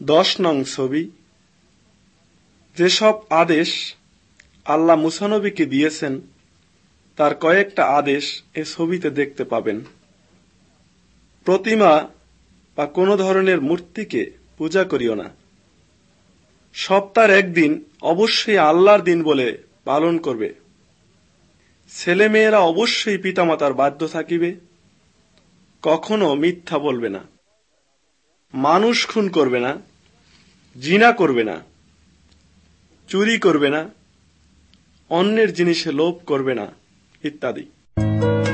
10 নং ছবি। যেসব আদেশ আল্লাহ মুসা নবীকে দিয়েছেন তার কয়েকটা আদেশ এ ছবিতে দেখতে পাবেন। প্রতিমা বা কোনো ধরনের মূর্তিকে পূজা করিও না। সপ্তাহের একদিন অবশ্যই আল্লাহর দিন বলে পালন করবে। ছেলেমেয়েরা অবশ্যই পিতামাতার বাধ্য থাকিবে। কখনো মিথ্যা বলবে না, মানুষ খুন করবে না, জিনা করবে না, চুরি করবে না, অন্যের জিনিসে লোভ করবে না ইত্যাদি।